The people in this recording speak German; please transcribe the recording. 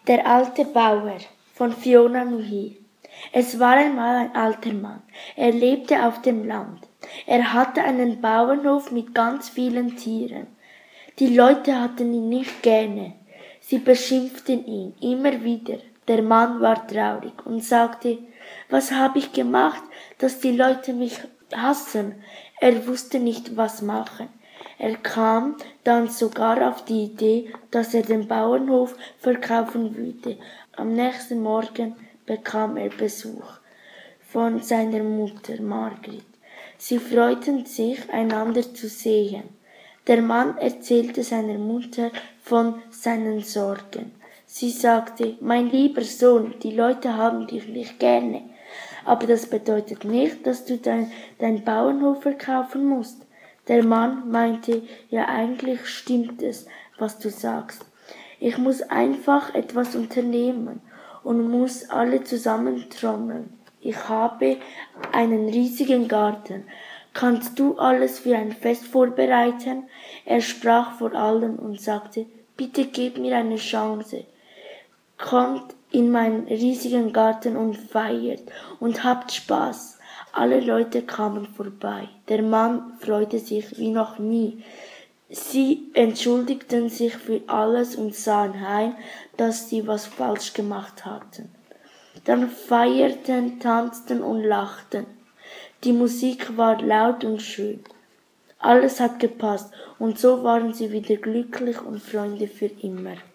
Der alte Bauer von Fiona Nouhy. Es war einmal ein alter Mann. Er lebte auf dem Land. Er hatte einen Bauernhof mit ganz vielen Tieren. Die Leute hatten ihn nicht gerne. Sie beschimpften ihn immer wieder. Der Mann war traurig und sagte, was habe ich gemacht, dass die Leute mich hassen? Er wusste nicht, was machen. Er kam dann sogar auf die Idee, dass er den Bauernhof verkaufen würde. Am nächsten Morgen bekam er Besuch von seiner Mutter Margrit. Sie freuten sich, einander zu sehen. Der Mann erzählte seiner Mutter von seinen Sorgen. Sie sagte, mein lieber Sohn, die Leute haben dich nicht gerne. Aber das bedeutet nicht, dass du dein Bauernhof verkaufen musst. Der Mann meinte, ja eigentlich stimmt es, was du sagst. Ich muss einfach etwas unternehmen und muss alle zusammentrommeln. Ich habe einen riesigen Garten. Kannst du alles für ein Fest vorbereiten? Er sprach vor allen und sagte, bitte gib mir eine Chance. Kommt in meinen riesigen Garten und feiert und habt Spaß. Alle Leute kamen vorbei. Der Mann freute sich wie noch nie. Sie entschuldigten sich für alles und sahen ein, dass sie was falsch gemacht hatten. Dann feierten, tanzten und lachten. Die Musik war laut und schön. Alles hat gepasst und so waren sie wieder glücklich und Freunde für immer.